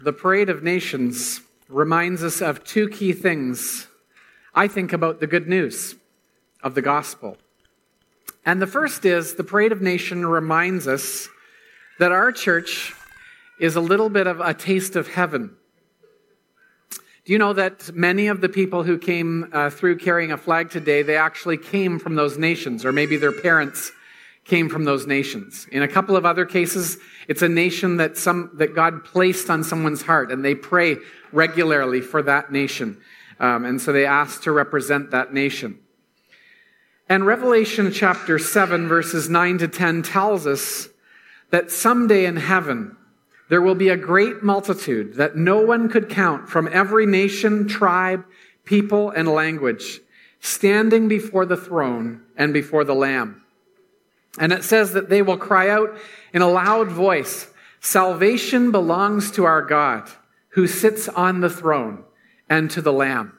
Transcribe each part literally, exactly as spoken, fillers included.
The Parade of Nations reminds us of two key things, I think, about the good news of the gospel. And the first is, the Parade of Nations reminds us that our church is a little bit of a taste of heaven. Do you know that many of the people who came uh, through carrying a flag today, they actually came from those nations, or maybe their parents came from those nations. In a couple of other cases, it's a nation that some that God placed on someone's heart, and they pray regularly for that nation. Um, and so they ask to represent that nation. And Revelation chapter seven, verses nine to ten tells us that someday in heaven, there will be a great multitude that no one could count from every nation, tribe, people, and language, standing before the throne and before the Lamb. And it says that they will cry out in a loud voice, "Salvation belongs to our God, who sits on the throne, and to the Lamb."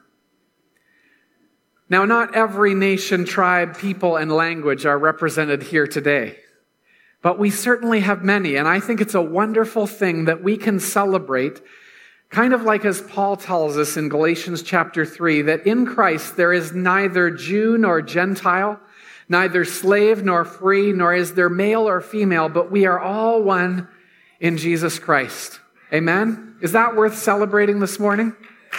Now, not every nation, tribe, people, and language are represented here today, but we certainly have many, and I think it's a wonderful thing that we can celebrate, kind of like as Paul tells us in Galatians chapter three, that in Christ there is neither Jew nor Gentile, neither slave nor free, nor is there male or female, but we are all one in Jesus Christ. Amen? Is that worth celebrating this morning?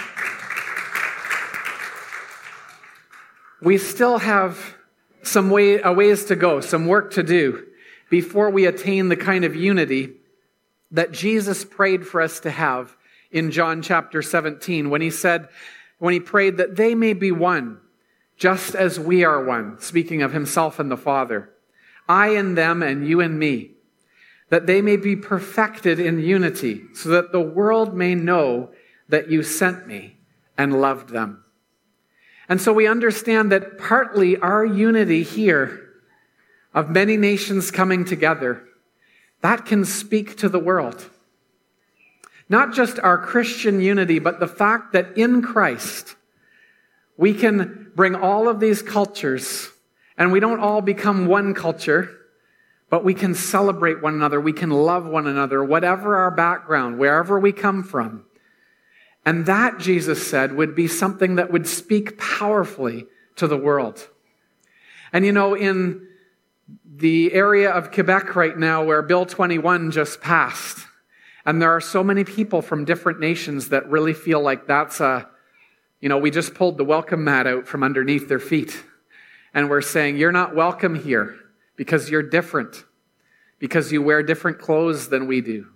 We still have some way, a ways to go, some work to do before we attain the kind of unity that Jesus prayed for us to have in John chapter seventeen, when he said, when he prayed that they may be one, just as we are one, speaking of himself and the Father. I and them and you and me, that they may be perfected in unity, so that the world may know that you sent me and loved them. And so we understand that partly our unity here of many nations coming together, that can speak to the world. Not just our Christian unity, but the fact that in Christ, we can bring all of these cultures, and we don't all become one culture, but we can celebrate one another. We can love one another, whatever our background, wherever we come from. And that, Jesus said, would be something that would speak powerfully to the world. And you know, in the area of Quebec right now where Bill twenty-one just passed, and there are so many people from different nations that really feel like that's a You know, we just pulled the welcome mat out from underneath their feet. And we're saying, you're not welcome here because you're different, because you wear different clothes than we do.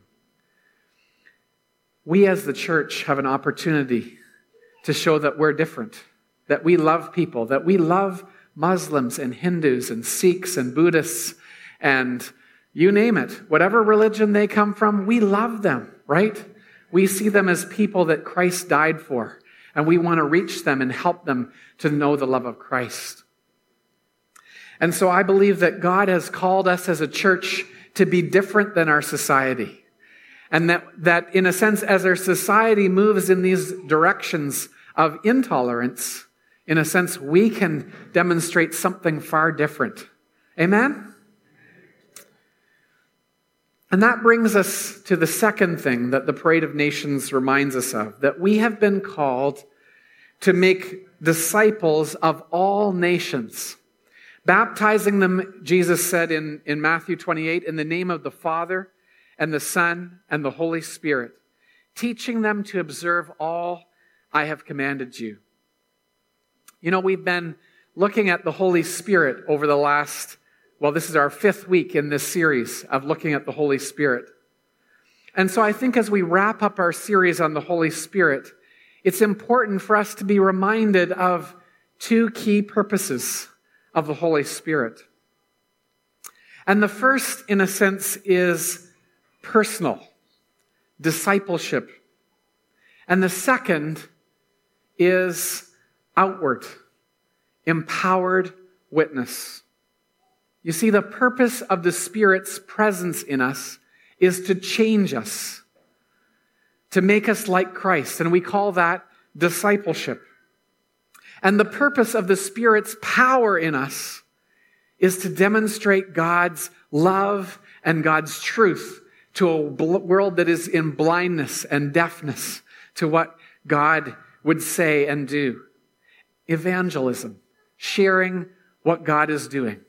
We as the church have an opportunity to show that we're different, that we love people, that we love Muslims and Hindus and Sikhs and Buddhists and you name it. Whatever religion they come from, we love them, right? We see them as people that Christ died for. And we want to reach them and help them to know the love of Christ. And so I believe that God has called us as a church to be different than our society. And that, that in a sense, as our society moves in these directions of intolerance, in a sense, we can demonstrate something far different. Amen? And that brings us to the second thing that the Parade of Nations reminds us of, that we have been called to make disciples of all nations, baptizing them, Jesus said in, in Matthew twenty-eight, in the name of the Father and the Son and the Holy Spirit, teaching them to observe all I have commanded you. You know, we've been looking at the Holy Spirit over the last Well, this is our fifth week in this series of looking at the Holy Spirit. And so I think as we wrap up our series on the Holy Spirit, it's important for us to be reminded of two key purposes of the Holy Spirit. And the first, in a sense, is personal, discipleship. And the second is outward, empowered witness. You see, the purpose of the Spirit's presence in us is to change us, to make us like Christ, and we call that discipleship. And the purpose of the Spirit's power in us is to demonstrate God's love and God's truth to a bl- world that is in blindness and deafness to what God would say and do. Evangelism, sharing what God is doing.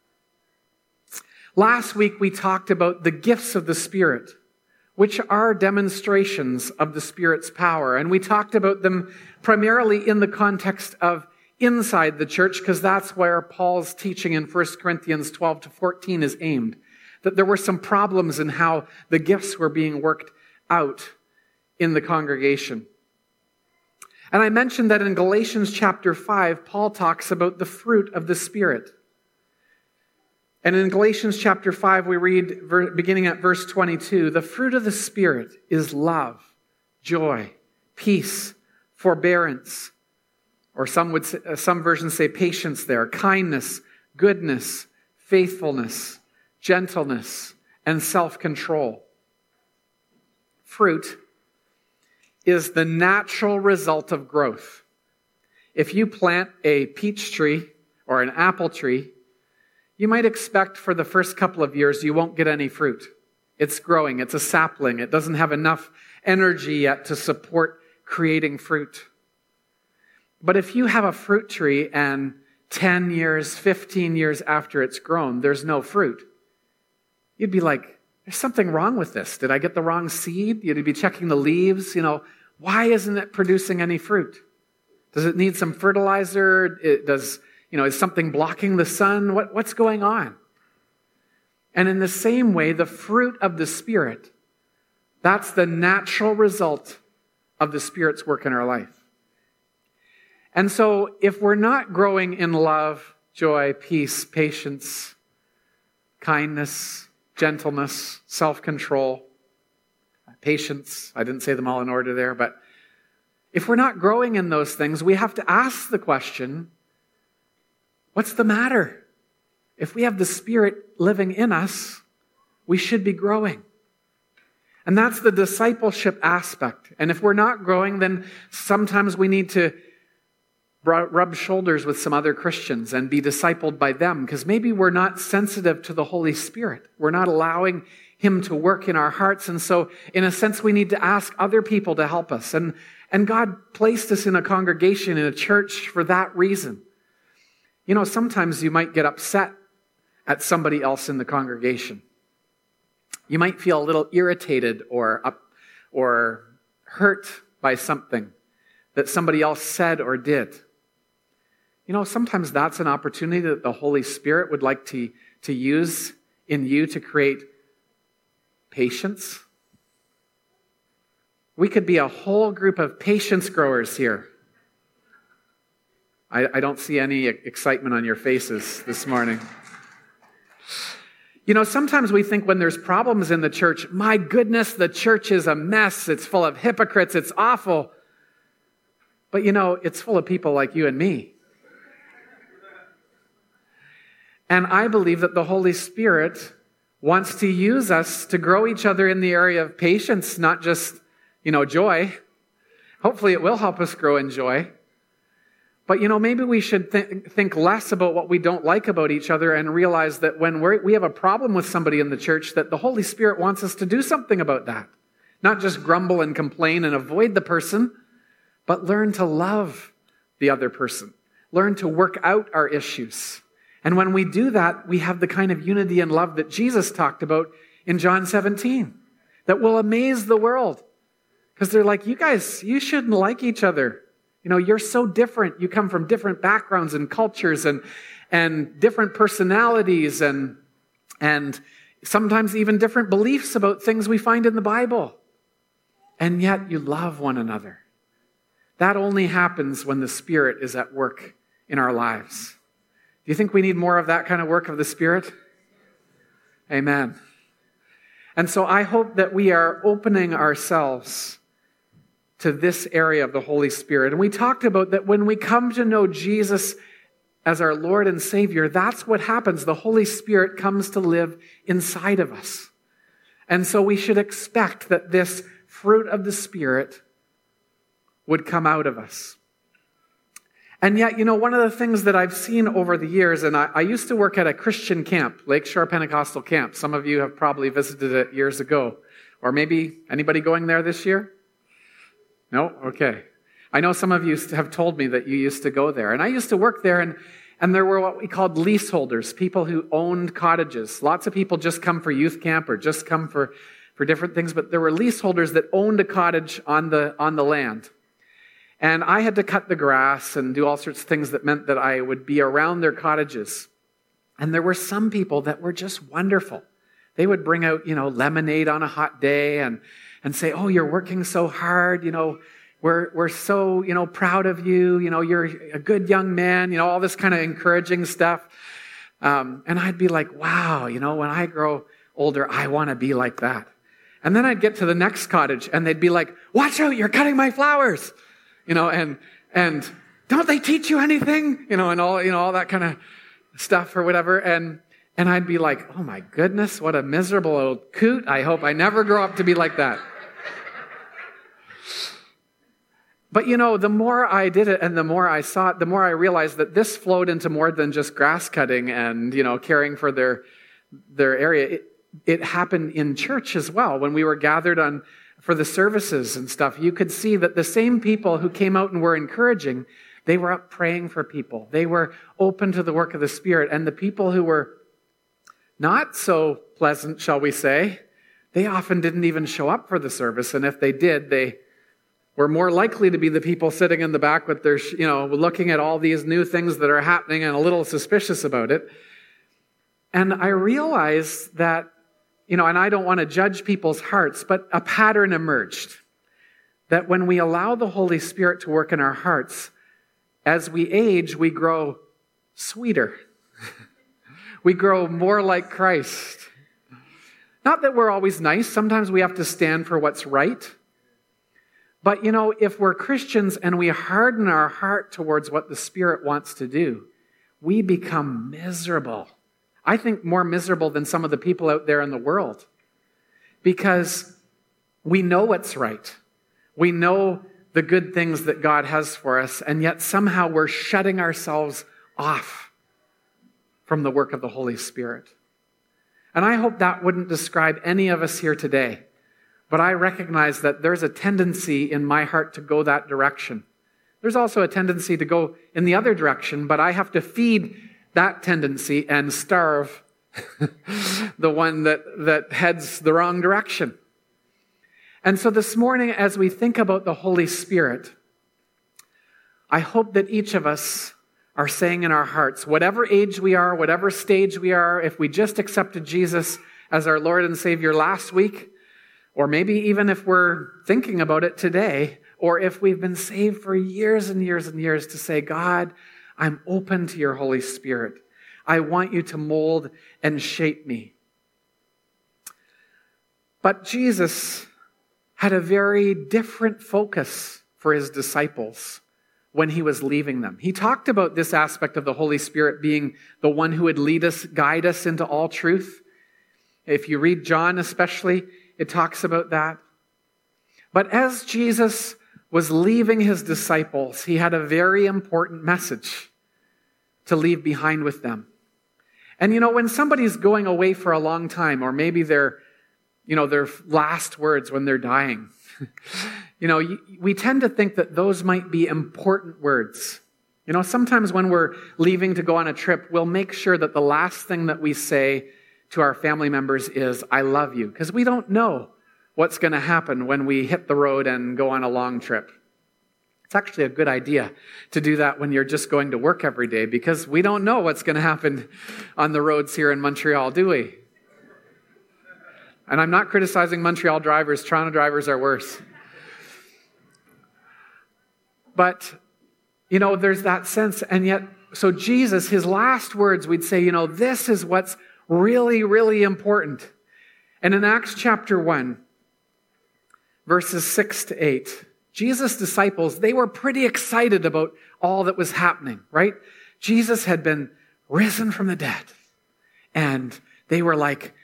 Last week we talked about the gifts of the Spirit, which are demonstrations of the Spirit's power. And we talked about them primarily in the context of inside the church, because that's where Paul's teaching in First Corinthians twelve to fourteen is aimed. That there were some problems in how the gifts were being worked out in the congregation. And I mentioned that in Galatians chapter five, Paul talks about the fruit of the Spirit. And in Galatians chapter five, we read, beginning at verse twenty-two, the fruit of the Spirit is love, joy, peace, forbearance, or some would say, some versions say patience there, kindness, goodness, faithfulness, gentleness, and self-control. Fruit is the natural result of growth. If you plant a peach tree or an apple tree, you might expect for the first couple of years you won't get any fruit. It's growing, it's a sapling, it doesn't have enough energy yet to support creating fruit. But if you have a fruit tree and ten years, fifteen years after it's grown, there's no fruit, you'd be like, there's something wrong with this. Did I get the wrong seed? You'd be checking the leaves, you know, why isn't it producing any fruit? Does it need some fertilizer? It does You know, is something blocking the sun? What, what's going on? And in the same way, the fruit of the Spirit, that's the natural result of the Spirit's work in our life. And so if we're not growing in love, joy, peace, patience, kindness, gentleness, self-control, patience, I didn't say them all in order there, but if we're not growing in those things, we have to ask the question, what's the matter? If we have the Spirit living in us, we should be growing. And that's the discipleship aspect. And if we're not growing, then sometimes we need to rub shoulders with some other Christians and be discipled by them, because maybe we're not sensitive to the Holy Spirit. We're not allowing Him to work in our hearts. And so, in a sense, we need to ask other people to help us. And, and God placed us in a congregation, in a church, for that reason. You know, sometimes you might get upset at somebody else in the congregation. You might feel a little irritated or up, or hurt by something that somebody else said or did. You know, sometimes that's an opportunity that the Holy Spirit would like to, to use in you to create patience. We could be a whole group of patience growers here. I, I don't see any excitement on your faces this morning. You know, sometimes we think when there's problems in the church, my goodness, the church is a mess. It's full of hypocrites. It's awful. But you know, it's full of people like you and me. And I believe that the Holy Spirit wants to use us to grow each other in the area of patience, not just, you know, joy. Hopefully it will help us grow in joy. But, you know, maybe we should th- think less about what we don't like about each other and realize that when we're, we have a problem with somebody in the church, that the Holy Spirit wants us to do something about that. Not just grumble and complain and avoid the person, but learn to love the other person. Learn to work out our issues. And when we do that, we have the kind of unity and love that Jesus talked about in John seventeen, that will amaze the world. Because they're like, you guys, you shouldn't like each other. You know, you're so different. You come from different backgrounds and cultures and, and different personalities and, and sometimes even different beliefs about things we find in the Bible. And yet you love one another. That only happens when the Spirit is at work in our lives. Do you think we need more of that kind of work of the Spirit? Amen. And so I hope that we are opening ourselves to this area of the Holy Spirit. And we talked about that when we come to know Jesus as our Lord and Savior, that's what happens. The Holy Spirit comes to live inside of us. And so we should expect that this fruit of the Spirit would come out of us. And yet, you know, one of the things that I've seen over the years, and I, I used to work at a Christian camp, Lakeshore Pentecostal Camp. Some of you have probably visited it years ago. Or maybe anybody going there this year? No? Okay. I know some of you have told me that you used to go there. And I used to work there, and, and there were what we called leaseholders, people who owned cottages. Lots of people just come for youth camp or just come for, for different things, but there were leaseholders that owned a cottage on the on the land. And I had to cut the grass and do all sorts of things that meant that I would be around their cottages. And there were some people that were just wonderful. They would bring out, you know, lemonade on a hot day and, and say, oh, you're working so hard, you know, we're we're so, you know, proud of you, you know, you're a good young man, you know, all this kind of encouraging stuff. Um, and I'd be like, wow, you know, when I grow older, I want to be like that. And then I'd get to the next cottage and they'd be like, watch out, you're cutting my flowers. You know, and, and don't they teach you anything? You know, and all, you know, all that kind of stuff or whatever. And, and I'd be like, oh my goodness, what a miserable old coot. I hope I never grow up to be like that. But you know, the more I did it and the more I saw it, the more I realized that this flowed into more than just grass cutting and, you know, caring for their, their area. It, it happened in church as well. When we were gathered on for the services and stuff, you could see that the same people who came out and were encouraging, they were up praying for people. They were open to the work of the Spirit. And the people who were not so pleasant, shall we say, they often didn't even show up for the service. And if they did, they were more likely to be the people sitting in the back with their, you know, looking at all these new things that are happening and a little suspicious about it. And I realized that, you know, and I don't want to judge people's hearts, but a pattern emerged that when we allow the Holy Spirit to work in our hearts, as we age, we grow sweeter. We grow more like Christ. Not that we're always nice. Sometimes we have to stand for what's right. But, you know, if we're Christians and we harden our heart towards what the Spirit wants to do, we become miserable. I think more miserable than some of the people out there in the world. Because we know what's right. We know the good things that God has for us, and yet somehow we're shutting ourselves off from the work of the Holy Spirit. And I hope that wouldn't describe any of us here today. But I recognize that there's a tendency in my heart to go that direction. There's also a tendency to go in the other direction, but I have to feed that tendency and starve the one that, that heads the wrong direction. And so this morning, as we think about the Holy Spirit, I hope that each of us are saying in our hearts, whatever age we are, whatever stage we are, if we just accepted Jesus as our Lord and Savior last week, or maybe even if we're thinking about it today, or if we've been saved for years and years and years, to say, God, I'm open to your Holy Spirit. I want you to mold and shape me. But Jesus had a very different focus for his disciples when he was leaving them. He talked about this aspect of the Holy Spirit being the one who would lead us, guide us into all truth. If you read John especially, it talks about that. But as Jesus was leaving his disciples, he had a very important message to leave behind with them. And you know, when somebody's going away for a long time, or maybe their, you know, their last words when they're dying, you know, we tend to think that those might be important words. You know, sometimes when we're leaving to go on a trip, we'll make sure that the last thing that we say to our family members is, I love you, because we don't know what's going to happen when we hit the road and go on a long trip. It's actually a good idea to do that when you're just going to work every day, because we don't know what's going to happen on the roads here in Montreal, do we? And I'm not criticizing Montreal drivers. Toronto drivers are worse. But, you know, there's that sense. And yet, so Jesus, his last words, we'd say, you know, this is what's really, really important. And in Acts chapter one, verses six to eight, Jesus' disciples, they were pretty excited about all that was happening, right? Jesus had been risen from the dead. And they were like,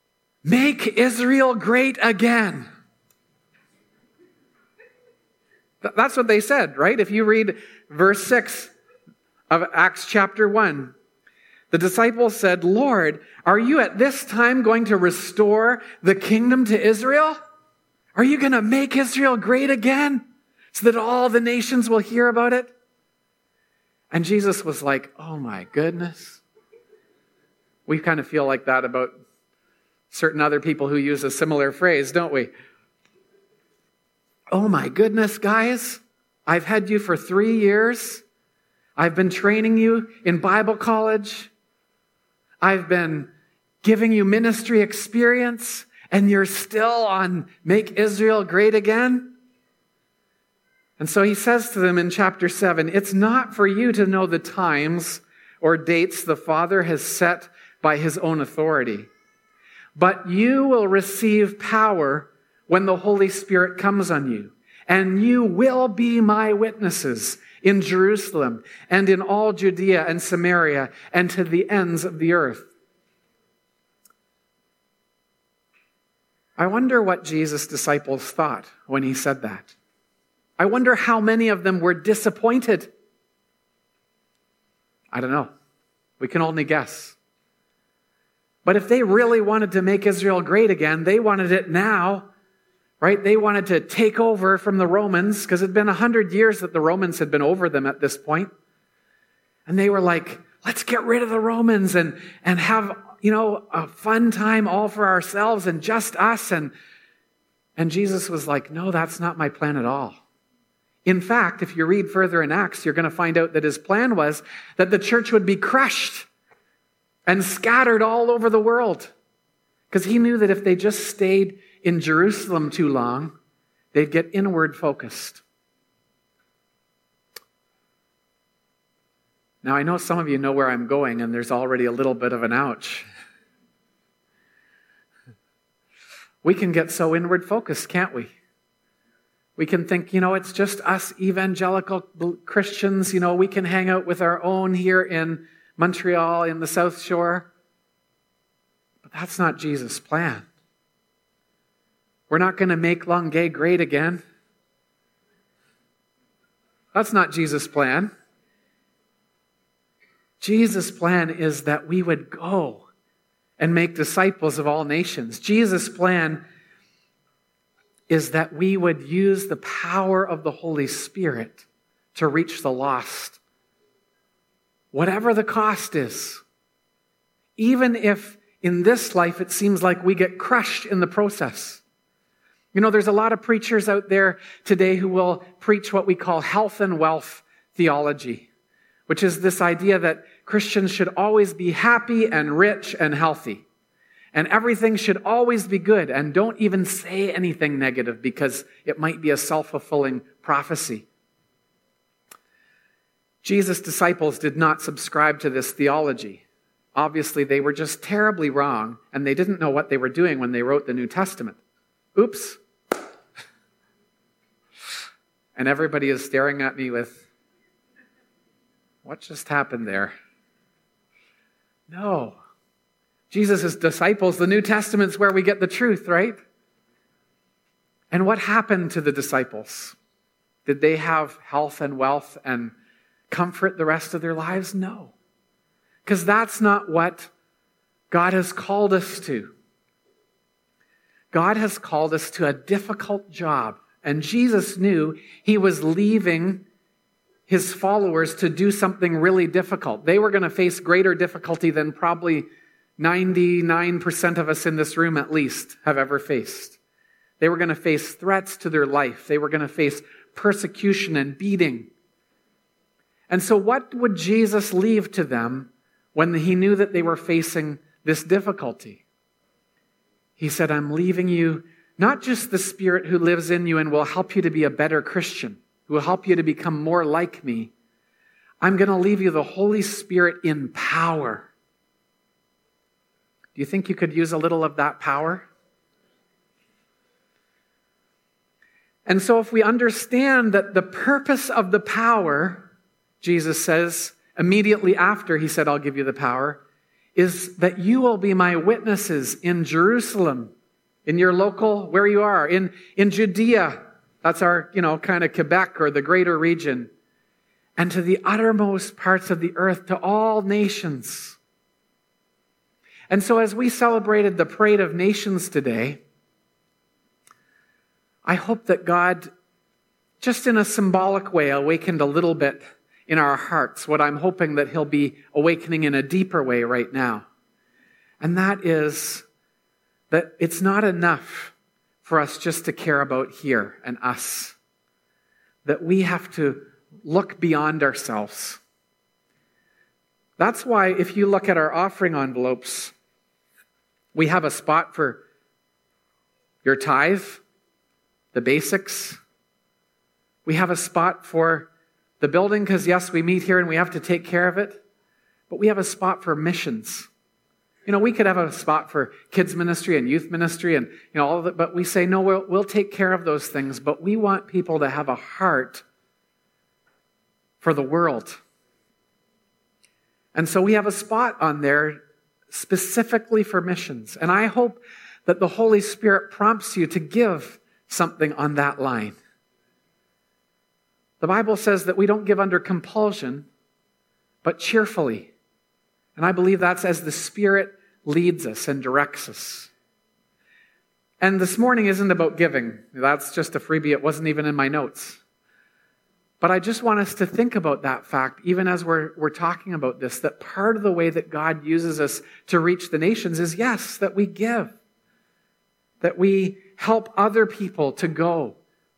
make Israel great again. That's what they said, right? If you read verse six of Acts chapter one, the disciples said, Lord, are you at this time going to restore the kingdom to Israel? Are you going to make Israel great again so that all the nations will hear about it? And Jesus was like, oh my goodness. We kind of feel like that about certain other people who use a similar phrase, don't we? Oh my goodness, guys. I've had you for three years. I've been training you in Bible college. I've been giving you ministry experience, and you're still on make Israel great again? And so he says to them in chapter seven, it's not for you to know the times or dates the Father has set by his own authority, but you will receive power when the Holy Spirit comes on you, and you will be my witnesses in Jerusalem and in all Judea and Samaria and to the ends of the earth. I wonder what Jesus' disciples thought when he said that. I wonder how many of them were disappointed. I don't know. We can only guess. But if they really wanted to make Israel great again, they wanted it now, right? They wanted to take over from the Romans because it had been a hundred years that the Romans had been over them at this point. And they were like, let's get rid of the Romans and, and have, you know, a fun time all for ourselves and just us. And, and Jesus was like, no, that's not my plan at all. In fact, if you read further in Acts, you're going to find out that his plan was that the church would be crushed and scattered all over the world. Because he knew that if they just stayed in Jerusalem too long, they'd get inward focused. Now, I know some of you know where I'm going, and there's already a little bit of an ouch. We can get so inward focused, can't we? We can think, you know, it's just us evangelical Christians. You know, we can hang out with our own here in Montreal, in the South Shore. But that's not Jesus' plan. We're not going to make Longueuil great again. That's not Jesus' plan. Jesus' plan is that we would go and make disciples of all nations. Jesus' plan is that we would use the power of the Holy Spirit to reach the lost. Whatever the cost is. Even if in this life it seems like we get crushed in the process. You know, there's a lot of preachers out there today who will preach what we call health and wealth theology, which is this idea that Christians should always be happy and rich and healthy. And everything should always be good. And don't even say anything negative because it might be a self-fulfilling prophecy. Jesus' disciples did not subscribe to this theology. Obviously, they were just terribly wrong, and they didn't know what they were doing when they wrote the New Testament. Oops. And everybody is staring at me with, what just happened there? No. Jesus' disciples, the New Testament's where we get the truth, right? And what happened to the disciples? Did they have health and wealth and comfort the rest of their lives? No. Because that's not what God has called us to. God has called us to a difficult job. And Jesus knew he was leaving his followers to do something really difficult. They were going to face greater difficulty than probably ninety-nine percent of us in this room at least have ever faced. They were going to face threats to their life. They were going to face persecution and beating. And so what would Jesus leave to them when he knew that they were facing this difficulty? He said, I'm leaving you not just the Spirit who lives in you and will help you to be a better Christian, who will help you to become more like me. I'm going to leave you the Holy Spirit in power. Do you think you could use a little of that power? And so if we understand that the purpose of the power, Jesus says, immediately after he said, I'll give you the power, is that you will be my witnesses in Jerusalem, in your local, where you are, in, in Judea, That's our, you know, kind of Quebec or the greater region. And to the uttermost parts of the earth, to all nations. And so as we celebrated the Parade of Nations today, I hope that God, just in a symbolic way, awakened a little bit in our hearts what I'm hoping that he'll be awakening in a deeper way right now. And that is that it's not enough for us just to care about here and us. That we have to look beyond ourselves. That's why if you look at our offering envelopes, we have a spot for your tithe, the basics. We have a spot for the building because, yes, we meet here and we have to take care of it. But we have a spot for missions. You know, we could have a spot for kids ministry and youth ministry and, you know, all of it. But we say, no, we'll, we'll take care of those things. But we want people to have a heart for the world. And so we have a spot on there specifically for missions. And I hope that the Holy Spirit prompts you to give something on that line. The Bible says that we don't give under compulsion, but cheerfully. And I believe that's as the Spirit leads us and directs us. And this morning isn't about giving. That's just a freebie. It wasn't even in my notes. But I just want us to think about that fact, even as we're, we're talking about this, that part of the way that God uses us to reach the nations is, yes, that we give. That we help other people to go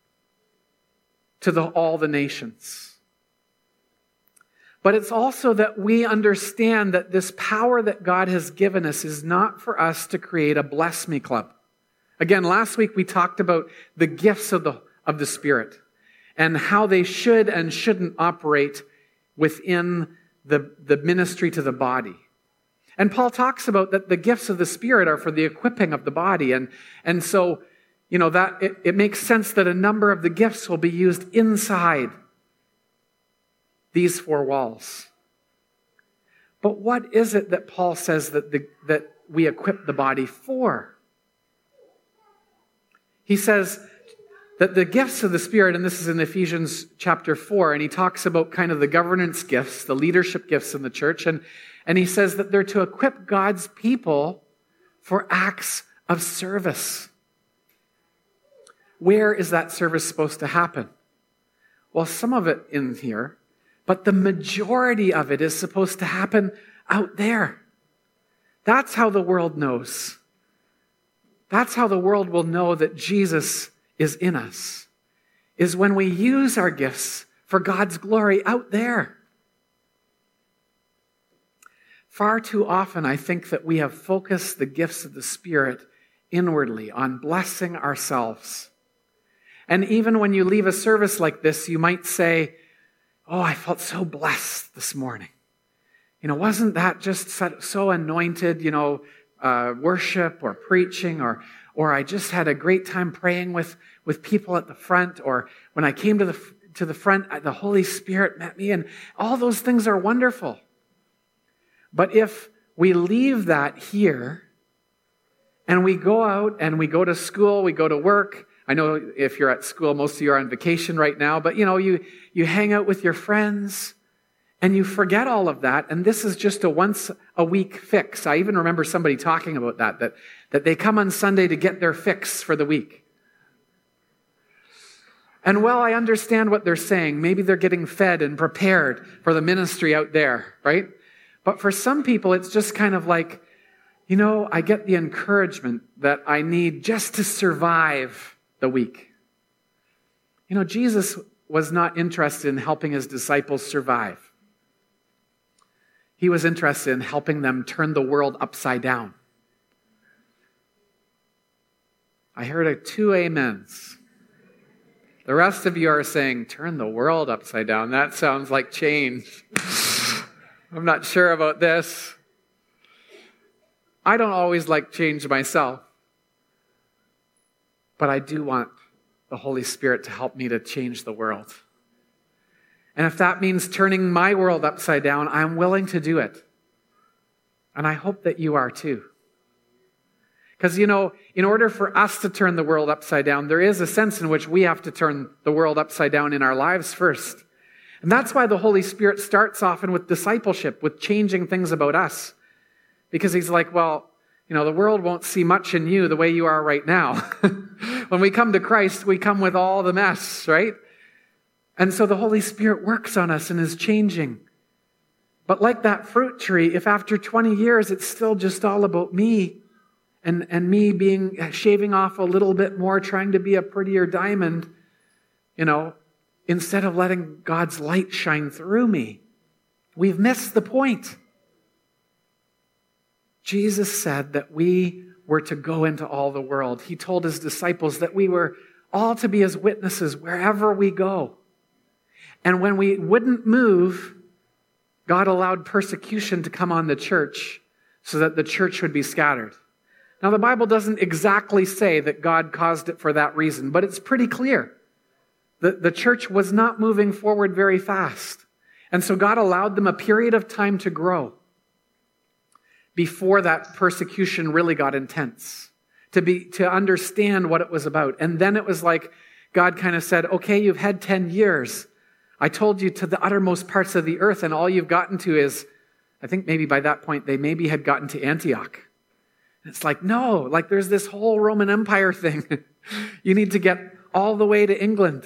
to the, all the nations. But it's also that we understand that this power that God has given us is not for us to create a bless me club. Again, last week we talked about the gifts of the, of the Spirit and how they should and shouldn't operate within the, the ministry to the body. And Paul talks about that the gifts of the Spirit are for the equipping of the body. And, and so, you know, that it, it makes sense that a number of the gifts will be used inside these four walls. But what is it that Paul says that, the, that we equip the body for? He says that the gifts of the Spirit, and this is in Ephesians chapter four, and he talks about kind of the governance gifts, the leadership gifts in the church, and, and he says that they're to equip God's people for acts of service. Where is that service supposed to happen? Well, some of it in here, but the majority of it is supposed to happen out there. That's how the world knows. That's how the world will know that Jesus is in us, is when we use our gifts for God's glory out there. Far too often, I think that we have focused the gifts of the Spirit inwardly on blessing ourselves. And even when you leave a service like this, you might say, oh, I felt so blessed this morning. You know, wasn't that just so anointed, you know, uh, worship or preaching, or or I just had a great time praying with, with people at the front, or when I came to the to the front, the Holy Spirit met me, and all those things are wonderful. But if we leave that here, and we go out and we go to school, we go to work. I know if you're at school, most of you are on vacation right now, but you know, you, you hang out with your friends and you forget all of that. And this is just a once a week fix. I even remember somebody talking about that, that, that they come on Sunday to get their fix for the week. And well, I understand what they're saying. Maybe they're getting fed and prepared for the ministry out there, right? But for some people, it's just kind of like, you know, I get the encouragement that I need just to survive the week. You know, Jesus was not interested in helping his disciples survive. He was interested in helping them turn the world upside down. I heard a two amens. The rest of you are saying, turn the world upside down. That sounds like change. I'm not sure about this. I don't always like change myself. But I do want the Holy Spirit to help me to change the world. And if that means turning my world upside down, I'm willing to do it. And I hope that you are too. Because, you know, in order for us to turn the world upside down, there is a sense in which we have to turn the world upside down in our lives first. And that's why the Holy Spirit starts often with discipleship, with changing things about us. Because he's like, well, you know, the world won't see much in you the way you are right now. When we come to Christ, we come with all the mess, right? And so the Holy Spirit works on us and is changing. But like that fruit tree, if after twenty years it's still just all about me, and, and me being shaving off a little bit more, trying to be a prettier diamond, you know, instead of letting God's light shine through me, we've missed the point. Jesus said that we were to go into all the world. He told his disciples that we were all to be his witnesses wherever we go. And when we wouldn't move, God allowed persecution to come on the church so that the church would be scattered. Now, the Bible doesn't exactly say that God caused it for that reason, but it's pretty clear. The, the church was not moving forward very fast. And so God allowed them a period of time to grow before that persecution really got intense, to be to understand what it was about. And then it was like God kind of said, okay, you've had ten years. I told you to the uttermost parts of the earth, and all you've gotten to is, I think maybe by that point, they maybe had gotten to Antioch. And it's like, no, like there's this whole Roman Empire thing. You need to get all the way to England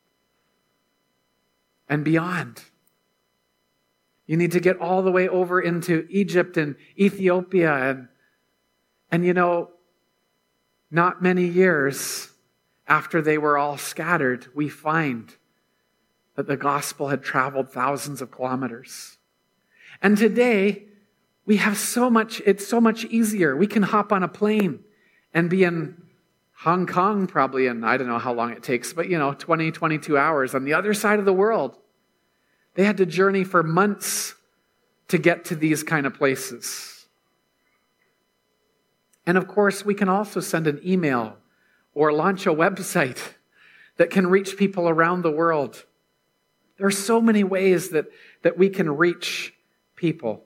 and beyond. You need to get all the way over into Egypt and Ethiopia. And, and you know, not many years after they were all scattered, we find that the gospel had traveled thousands of kilometers. And today, we have so much, it's so much easier. We can hop on a plane and be in Hong Kong probably in, I don't know how long it takes, but you know, twenty, twenty-two hours on the other side of the world. They had to journey for months to get to these kind of places. And of course, we can also send an email or launch a website that can reach people around the world. There are so many ways that, that we can reach people.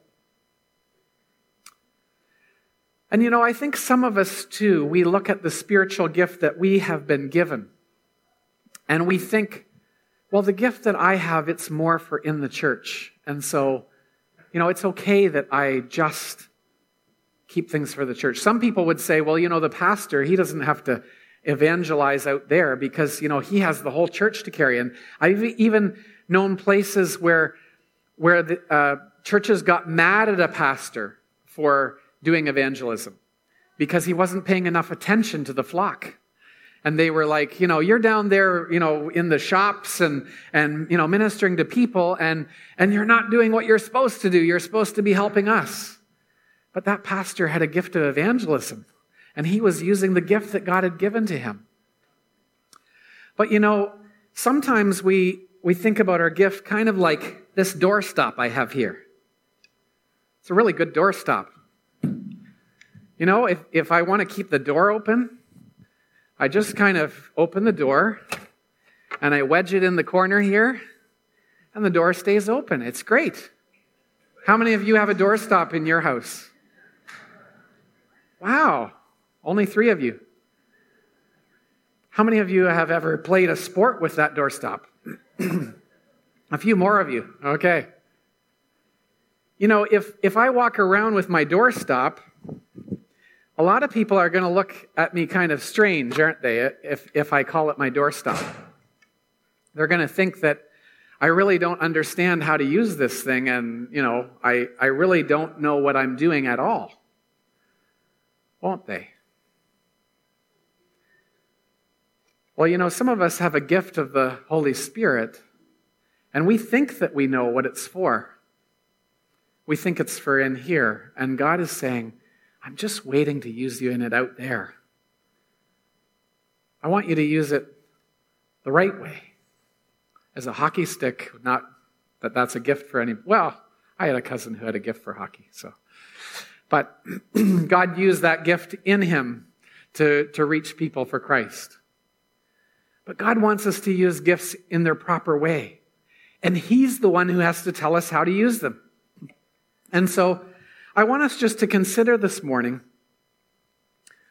And you know, I think some of us too, we look at the spiritual gift that we have been given, and we think, well, the gift that I have, it's more for in the church. And so, you know, it's okay that I just keep things for the church. Some people would say, well, you know, the pastor, he doesn't have to evangelize out there because, you know, he has the whole church to carry. And I've even known places where, where the uh, churches got mad at a pastor for doing evangelism because he wasn't paying enough attention to the flock. And they were like, you know, you're down there, you know, in the shops and, and, you know, ministering to people and, and you're not doing what you're supposed to do. You're supposed to be helping us. But that pastor had a gift of evangelism, and he was using the gift that God had given to him. But, you know, sometimes we, we think about our gift kind of like this doorstop I have here. It's a really good doorstop. You know, if, if I want to keep the door open, I just kind of open the door and I wedge it in the corner here and the door stays open. It's great. How many of you have a doorstop in your house? Wow, only three of you. How many of you have ever played a sport with that doorstop? A few more of you. Okay. You know, if, if I walk around with my doorstop, a lot of people are going to look at me kind of strange, aren't they, if, if I call it my doorstop. They're going to think that I really don't understand how to use this thing, and, you know, I, I really don't know what I'm doing at all. Won't they? Well, you know, some of us have a gift of the Holy Spirit, and we think that we know what it's for. We think it's for in here, and God is saying, I'm just waiting to use you in it out there. I want you to use it the right way. As a hockey stick, not that that's a gift for any, well, I had a cousin who had a gift for hockey, so. But God used that gift in him to, to reach people for Christ. But God wants us to use gifts in their proper way. And he's the one who has to tell us how to use them. And so I want us just to consider this morning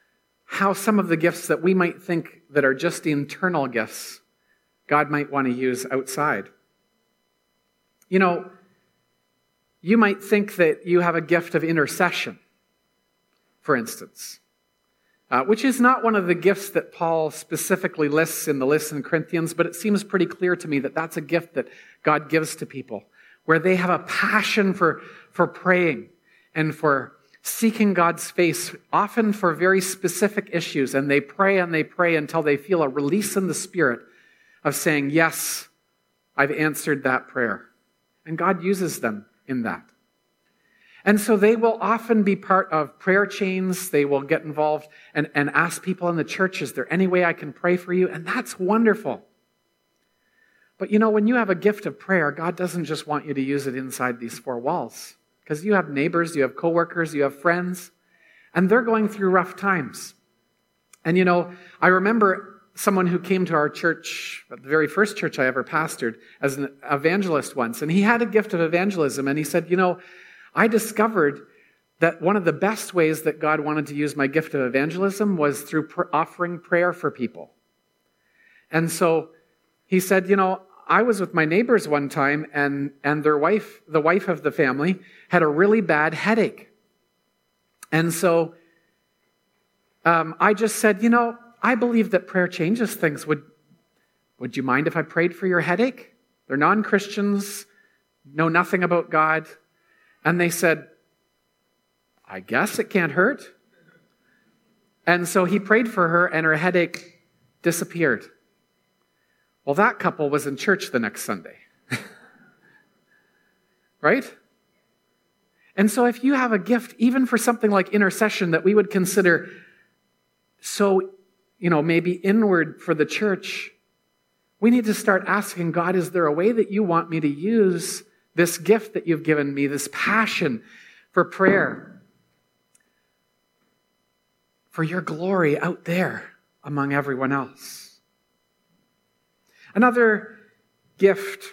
how some of the gifts that we might think that are just internal gifts, God might want to use outside. You know, you might think that you have a gift of intercession, for instance, uh, which is not one of the gifts that Paul specifically lists in the list in Corinthians, but it seems pretty clear to me that that's a gift that God gives to people, where they have a passion for, for praying and for seeking God's face, often for very specific issues, and they pray and they pray until they feel a release in the Spirit of saying, yes, I've answered that prayer. And God uses them in that. And so they will often be part of prayer chains. They will get involved and, and ask people in the church, is there any way I can pray for you? And that's wonderful. But you know, when you have a gift of prayer, God doesn't just want you to use it inside these four walls. Because you have neighbors, you have coworkers, you have friends, and they're going through rough times. And you know, I remember someone who came to our church, the very first church I ever pastored, as an evangelist once, and he had a gift of evangelism, and he said, you know, I discovered that one of the best ways that God wanted to use my gift of evangelism was through pr- offering prayer for people. And so he said, you know, I was with my neighbors one time, and, and their wife, the wife of the family, had a really bad headache. And so um, I just said, you know, I believe that prayer changes things. Would, would you mind if I prayed for your headache? They're non-Christians, know nothing about God. And they said, I guess it can't hurt. And so he prayed for her, and her headache disappeared. Well, that couple was in church the next Sunday. Right? And so if you have a gift, even for something like intercession that we would consider so, you know, maybe inward for the church, we need to start asking God, is there a way that you want me to use this gift that you've given me, this passion for prayer, for your glory out there among everyone else? Another gift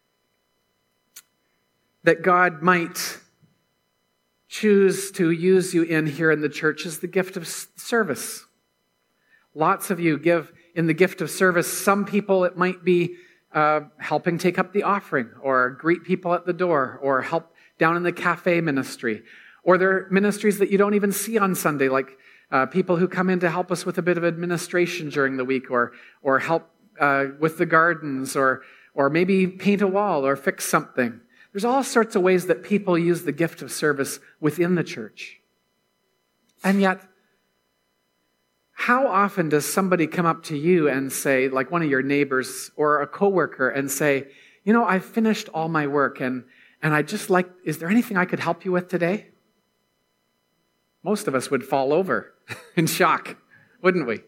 that God might choose to use you in here in the church is the gift of service. Lots of you give in the gift of service. Some people, it might be uh, helping take up the offering, or greet people at the door, or help down in the cafe ministry. Or there are ministries that you don't even see on Sunday, like uh, people who come in to help us with a bit of administration during the week, or or help uh, with the gardens, or or maybe paint a wall or fix something. There's all sorts of ways that people use the gift of service within the church. And yet, how often does somebody come up to you and say, like one of your neighbors or a coworker, and say, you know, I've finished all my work, and, and I just like, is there anything I could help you with today? Most of us would fall over in shock, wouldn't we?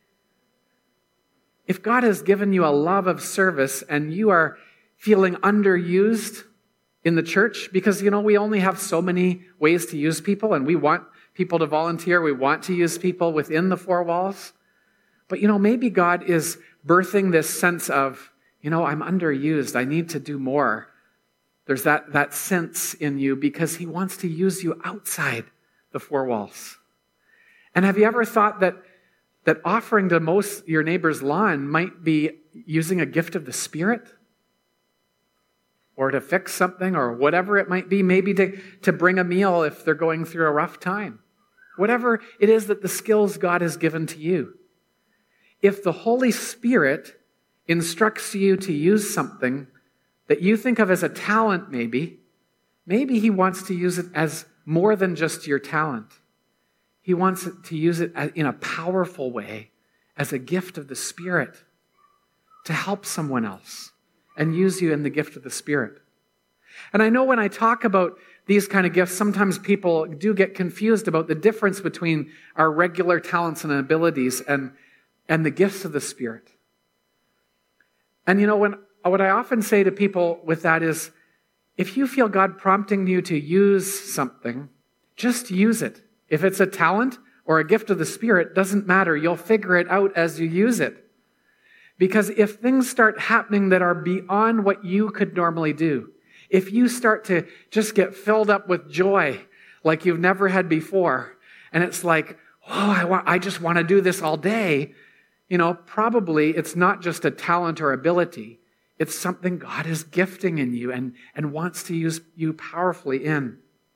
If God has given you a love of service and you are feeling underused in the church, because, you know, we only have so many ways to use people, and we want people to volunteer, we want to use people within the four walls. But, you know, maybe God is birthing this sense of, you know, I'm underused, I need to do more. There's that, that sense in you because he wants to use you outside the four walls. And have you ever thought that that offering to most your neighbor's lawn might be using a gift of the Spirit? Or to fix something, or whatever it might be, maybe to, to bring a meal if they're going through a rough time. Whatever it is that the skills God has given to you. If the Holy Spirit instructs you to use something that you think of as a talent maybe, maybe he wants to use it as more than just your talent. He wants to use it in a powerful way as a gift of the Spirit to help someone else and use you in the gift of the Spirit. And I know when I talk about these kind of gifts, sometimes people do get confused about the difference between our regular talents and abilities and, and the gifts of the Spirit. And you know, when what I often say to people with that is, if you feel God prompting you to use something, just use it. If it's a talent or a gift of the Spirit, doesn't matter. You'll figure it out as you use it. Because if things start happening that are beyond what you could normally do, if you start to just get filled up with joy like you've never had before, and it's like, oh, I, want, I just want to do this all day. You know, probably it's not just a talent or ability. It's something God is gifting in you and, and wants to use you powerfully in.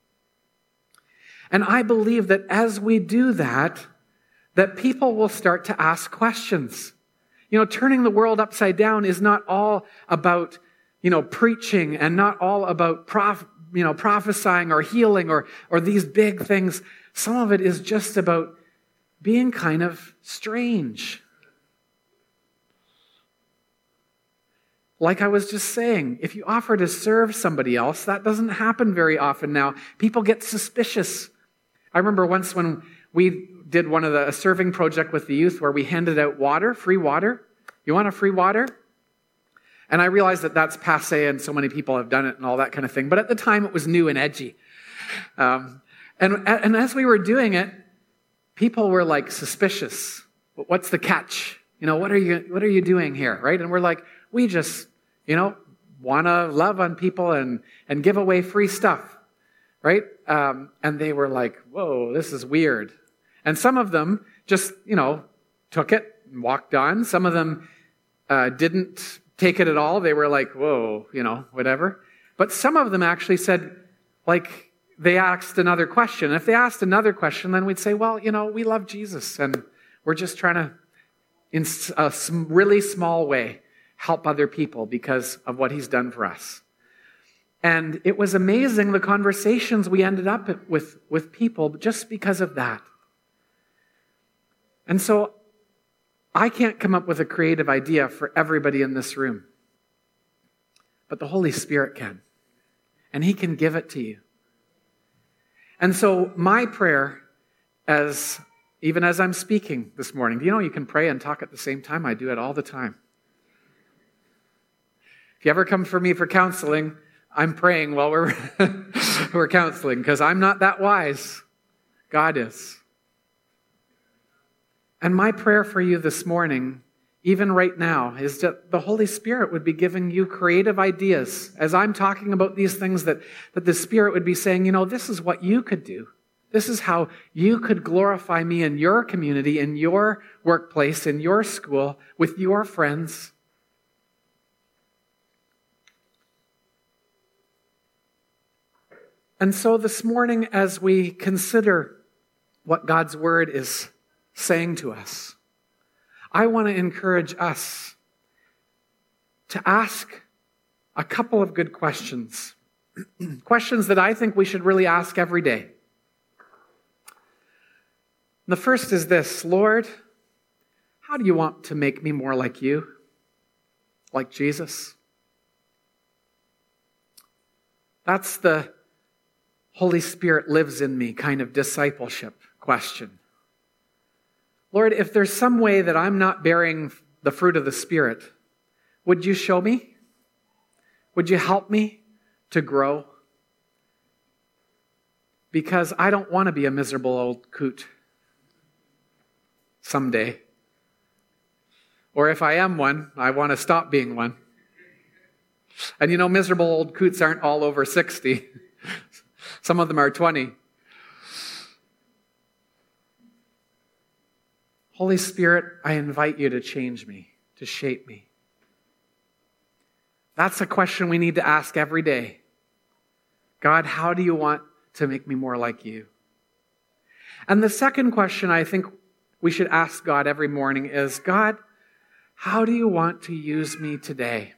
And I believe that as we do that, that people will start to ask questions. You know, turning the world upside down is not all about, you know, preaching and not all about prof, you know, prophesying or healing or, or these big things. Some of it is just about being kind of strange. Like I was just saying, if you offer to serve somebody else, that doesn't happen very often now. People get suspicious. I remember once when we did one of the a serving project with the youth where we handed out water, free water. You want a free water? And I realized that that's passé and so many people have done it and all that kind of thing. But at the time it was new and edgy. Um, and, and as we were doing it, people were like suspicious. What's the catch? You know, what are you, what are you doing here? Right? And we're like, we just, you know, want to love on people and, and give away free stuff. Right? Um, and they were like, whoa, this is weird. And some of them just, you know, took it and walked on. Some of them uh, didn't take it at all. They were like, whoa, you know, whatever. But some of them actually said, like, they asked another question. If they asked another question, then we'd say, well, you know, we love Jesus and we're just trying to, in a really small way, help other people because of what he's done for us. And it was amazing the conversations we ended up with, with people just because of that. And so I can't come up with a creative idea for everybody in this room. But the Holy Spirit can. And he can give it to you. And so my prayer, as even as I'm speaking this morning, do you know you can pray and talk at the same time? I do it all the time. If you ever come for me for counseling, I'm praying while we're, we're counseling because I'm not that wise. God is. And my prayer for you this morning, even right now, is that the Holy Spirit would be giving you creative ideas. As I'm talking about these things, that, that the Spirit would be saying, you know, this is what you could do. This is how you could glorify me in your community, in your workplace, in your school, with your friends. And so this morning, as we consider what God's Word is saying to us, I want to encourage us to ask a couple of good questions. Questions that I think we should really ask every day. The first is this: Lord, how do you want to make me more like you? Like Jesus? That's the Holy Spirit lives in me kind of discipleship question. Lord, if there's some way that I'm not bearing the fruit of the Spirit, would you show me? Would you help me to grow? Because I don't want to be a miserable old coot someday. Or if I am one, I want to stop being one. And you know, miserable old coots aren't all over sixty. Some of them are twenty. Holy Spirit, I invite you to change me, to shape me. That's a question we need to ask every day. God, how do you want to make me more like you? And the second question I think we should ask God every morning is, God, how do you want to use me today?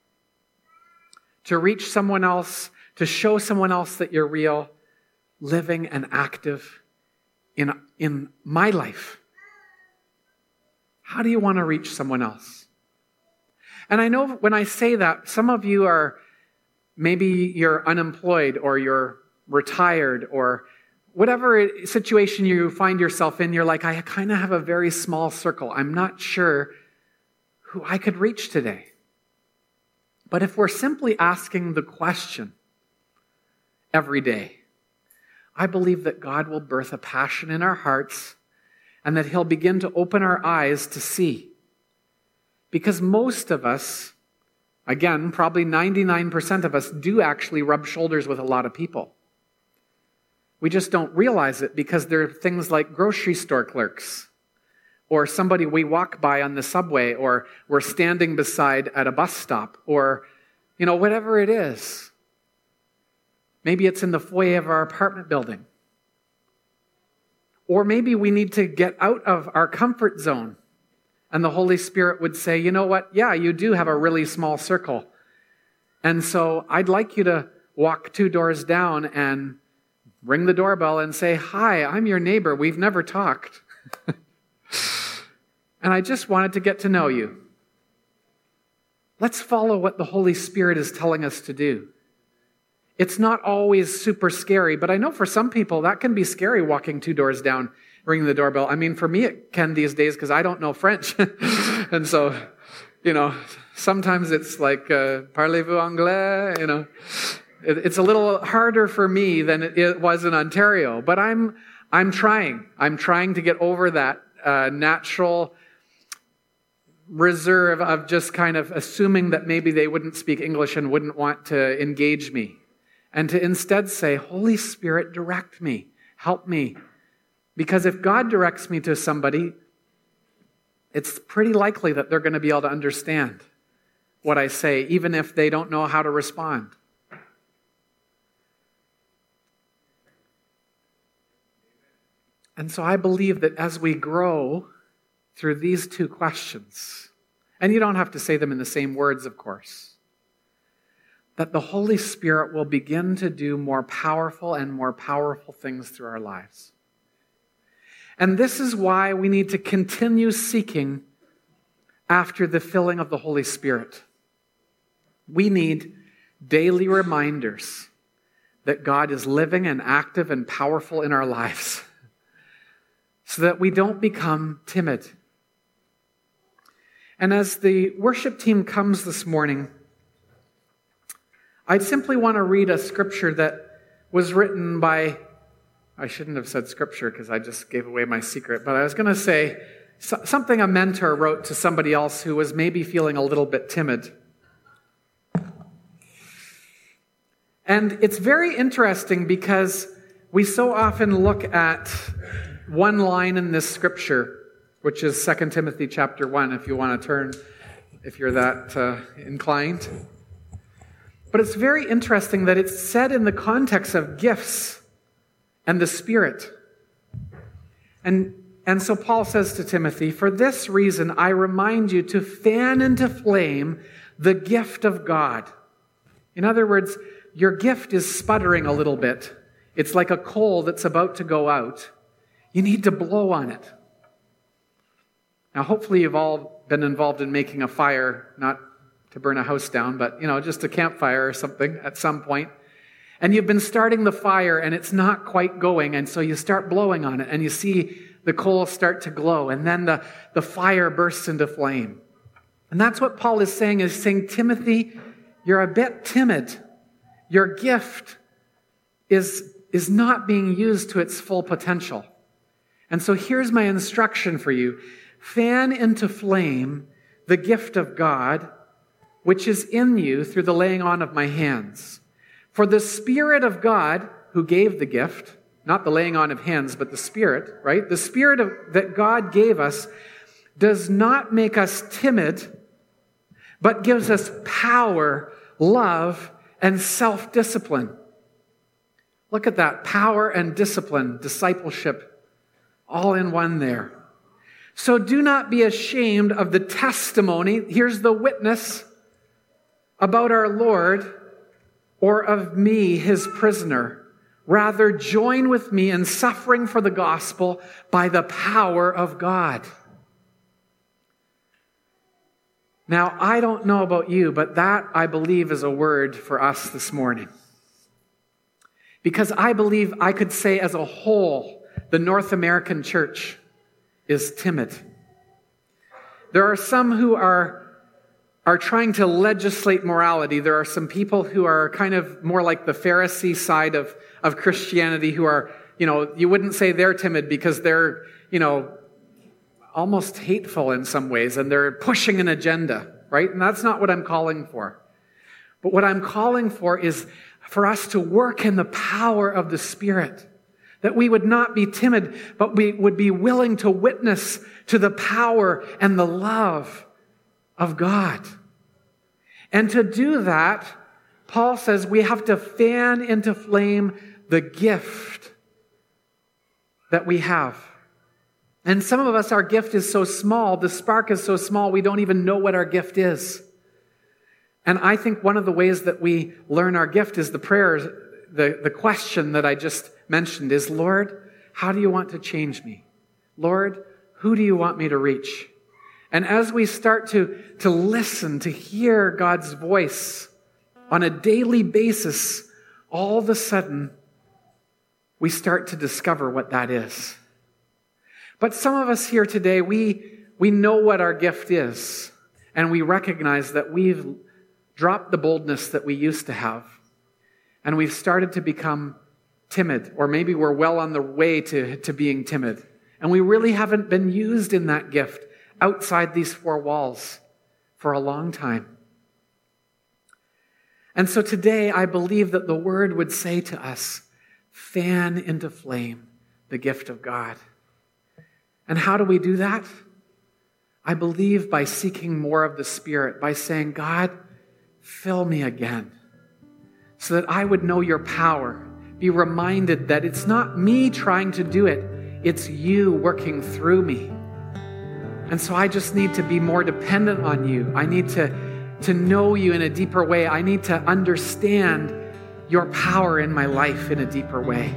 To reach someone else, to show someone else that you're real, living and active in, in my life. How do you want to reach someone else? And I know when I say that, some of you are, maybe you're unemployed or you're retired or whatever situation you find yourself in, you're like, I kind of have a very small circle. I'm not sure who I could reach today. But if we're simply asking the question every day, I believe that God will birth a passion in our hearts and that he'll begin to open our eyes to see. Because most of us, again, probably ninety-nine percent of us, do actually rub shoulders with a lot of people. We just don't realize it because there are things like grocery store clerks, or somebody we walk by on the subway, or we're standing beside at a bus stop, or, you know, whatever it is. Maybe it's in the foyer of our apartment building. Or maybe we need to get out of our comfort zone. And the Holy Spirit would say, you know what? Yeah, you do have a really small circle. And so I'd like you to walk two doors down and ring the doorbell and say, hi, I'm your neighbor. We've never talked. And I just wanted to get to know you. Let's follow what the Holy Spirit is telling us to do. It's not always super scary, but I know for some people that can be scary, walking two doors down, ringing the doorbell. I mean, for me it can these days because I don't know French. And so, you know, sometimes it's like, uh, parlez-vous anglais? You know, it, it's a little harder for me than it was in Ontario, but I'm I'm trying. I'm trying to get over that uh, natural reserve of just kind of assuming that maybe they wouldn't speak English and wouldn't want to engage me. And to instead say, Holy Spirit, direct me, help me. Because if God directs me to somebody, it's pretty likely that they're going to be able to understand what I say, even if they don't know how to respond. And so I believe that as we grow through these two questions, and you don't have to say them in the same words, of course, that the Holy Spirit will begin to do more powerful and more powerful things through our lives. And this is why we need to continue seeking after the filling of the Holy Spirit. We need daily reminders that God is living and active and powerful in our lives so that we don't become timid. And as the worship team comes this morning, I simply want to read a scripture that was written by, I shouldn't have said scripture because I just gave away my secret, but I was going to say something a mentor wrote to somebody else who was maybe feeling a little bit timid. And it's very interesting because we so often look at one line in this scripture, which is Second Timothy chapter one, if you want to turn, if you're that uh, inclined. But it's very interesting that it's said in the context of gifts and the Spirit. And, and so Paul says to Timothy, for this reason I remind you to fan into flame the gift of God. In other words, your gift is sputtering a little bit. It's like a coal that's about to go out. You need to blow on it. Now, hopefully you've all been involved in making a fire, not to burn a house down, but, you know, just a campfire or something at some point. And you've been starting the fire and it's not quite going. And so you start blowing on it and you see the coals start to glow. And then the, the fire bursts into flame. And that's what Paul is saying, is saying, Timothy, you're a bit timid. Your gift is, is not being used to its full potential. And so here's my instruction for you. Fan into flame the gift of God, which is in you through the laying on of my hands. For the Spirit of God, who gave the gift, not the laying on of hands, but the Spirit, right? The Spirit of, that God gave us does not make us timid, but gives us power, love, and self-discipline. Look at that, power and discipline, discipleship, all in one there. So do not be ashamed of the testimony, here's the witness, about our Lord, or of me, his prisoner. Rather, join with me in suffering for the gospel by the power of God. Now, I don't know about you, but that, I believe, is a word for us this morning. Because I believe I could say as a whole, the North American church is timid. There are some who are are trying to legislate morality. There are some people who are kind of more like the Pharisee side of, of Christianity who are, you know, you wouldn't say they're timid because they're, you know, almost hateful in some ways and they're pushing an agenda, right? And that's not what I'm calling for. But what I'm calling for is for us to work in the power of the Spirit, That we would not be timid, but we would be willing to witness to the power and the love of God. And to do that, Paul says we have to fan into flame the gift that we have. And some of us, our gift is so small, the spark is so small, we don't even know what our gift is. And I think one of the ways that we learn our gift is the prayers, the, the question that I just mentioned is, Lord, how do you want to change me? Lord, who do you want me to reach? And as we start to, to listen, to hear God's voice on a daily basis, all of a sudden, we start to discover what that is. But some of us here today, we, we know what our gift is, and we recognize that we've dropped the boldness that we used to have, and we've started to become timid, or maybe we're well on the way to, to being timid. And we really haven't been used in that gift outside these four walls for a long time. And so today, I believe that the Word would say to us, fan into flame the gift of God. And how do we do that? I believe by seeking more of the Spirit, by saying, God, fill me again, so that I would know your power. Be reminded that it's not me trying to do it, it's you working through me. And so I just need to be more dependent on you. I need to, to know you in a deeper way. I need to understand your power in my life in a deeper way.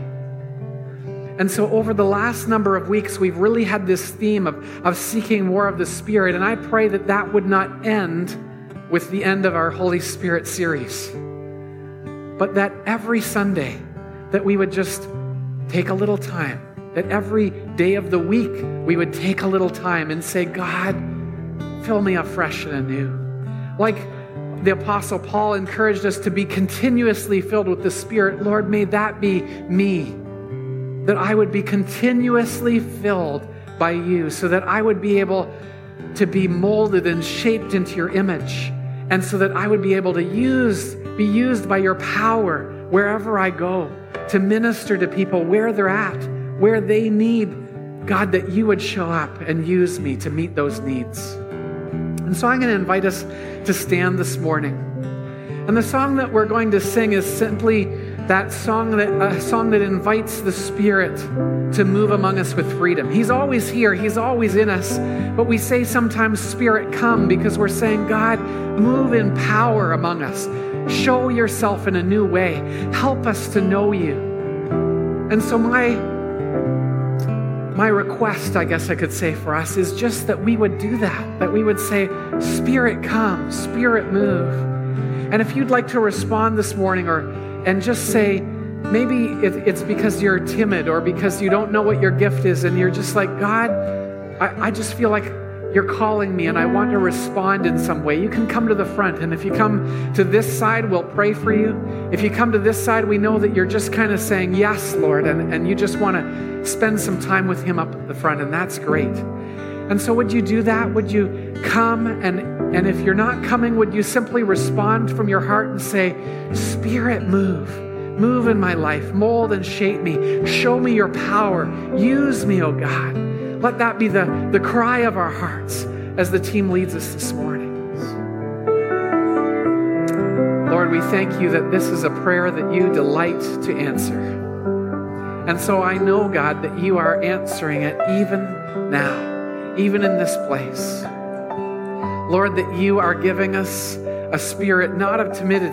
And so over the last number of weeks, we've really had this theme of, of seeking more of the Spirit. And I pray that that would not end with the end of our Holy Spirit series, but that every Sunday, that we would just take a little time, that every day of the week we would take a little time and say, God, fill me afresh and anew. Like the Apostle Paul encouraged us to be continuously filled with the Spirit. Lord, may that be me, that I would be continuously filled by you so that I would be able to be molded and shaped into your image, and so that I would be able to use, be used by your power wherever I go, to minister to people where they're at, where they need, God, that you would show up and use me to meet those needs. And so I'm going to invite us to stand this morning. And the song that we're going to sing is simply that song that a song that invites the Spirit to move among us with freedom. He's always here. He's always in us. But we say sometimes, Spirit, come, because we're saying, God, move in power among us. Show yourself in a new way. Help us to know you. And so my, my request, I guess I could say for us, is just that we would do that. That we would say, Spirit, come. Spirit, move. And if you'd like to respond this morning, or and just say, maybe it, it's because you're timid or because you don't know what your gift is, and you're just like, God, I, I just feel like you're calling me and I want to respond in some way. You can come to the front, and if you come to this side, we'll pray for you. If you come to this side, we know that you're just kind of saying, yes, Lord, and, and you just want to spend some time with him up at the front, and that's great. And so would you do that? Would you come? And, and if you're not coming, would you simply respond from your heart and say, Spirit, move. Move in my life. Mold and shape me. Show me your power. Use me, oh God. Let that be the, the cry of our hearts as the team leads us this morning. Lord, we thank you that this is a prayer that you delight to answer. And so I know, God, that you are answering it even now, even in this place. Lord, that you are giving us a spirit not of timidity,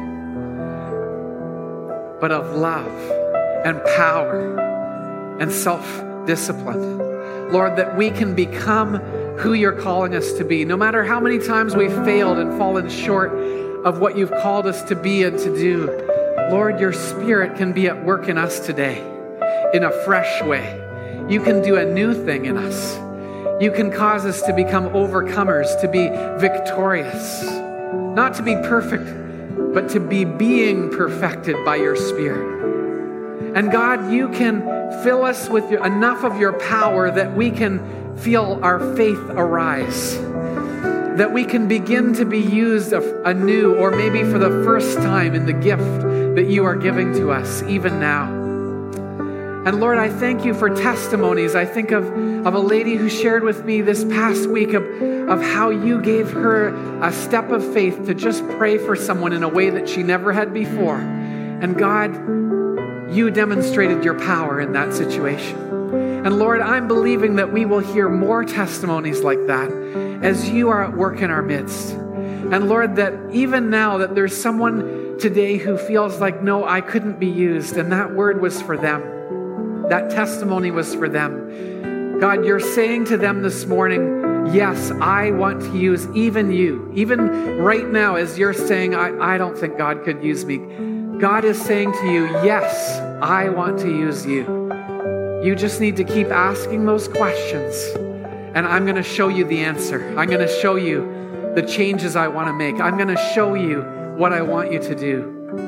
but of love and power and self-discipline. Lord, that we can become who you're calling us to be. No matter how many times we've failed and fallen short of what you've called us to be and to do, Lord, your Spirit can be at work in us today in a fresh way. You can do a new thing in us. You can cause us to become overcomers, to be victorious, not to be perfect, but to be being perfected by your Spirit. And God, you can fill us with enough of your power that we can feel our faith arise, that we can begin to be used anew, or maybe for the first time, in the gift that you are giving to us even now. And Lord, I thank you for testimonies. I think of, of a lady who shared with me this past week of, of how you gave her a step of faith to just pray for someone in a way that she never had before. And God, you demonstrated your power in that situation. And Lord, I'm believing that we will hear more testimonies like that as you are at work in our midst. And Lord, that even now that there's someone today who feels like, no, I couldn't be used, and that word was for them. That testimony was for them. God, you're saying to them this morning, yes, I want to use even you. Even right now, as you're saying, I, I don't think God could use me. God is saying to you, yes, I want to use you. You just need to keep asking those questions, and I'm going to show you the answer. I'm going to show you the changes I want to make. I'm going to show you what I want you to do.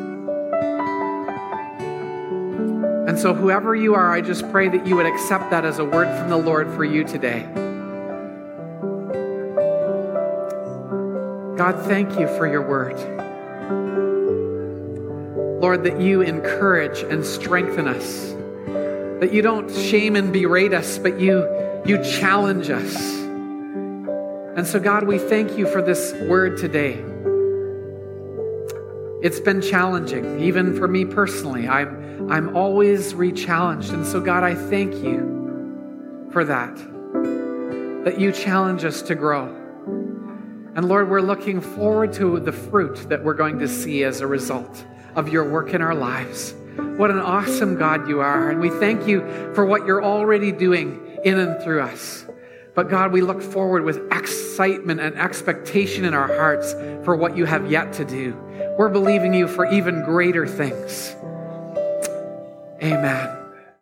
And so whoever you are, I just pray that you would accept that as a word from the Lord for you today. God, thank you for your word. Lord, that you encourage and strengthen us. That you don't shame and berate us, but you, you challenge us. And so, God, we thank you for this word today. It's been challenging, even for me personally. I'm, I'm always re-challenged. And so, God, I thank you for that, that you challenge us to grow. And Lord, we're looking forward to the fruit that we're going to see as a result of your work in our lives. What an awesome God you are. And we thank you for what you're already doing in and through us. But God, we look forward with excitement and expectation in our hearts for what you have yet to do. We're believing you for even greater things. Amen.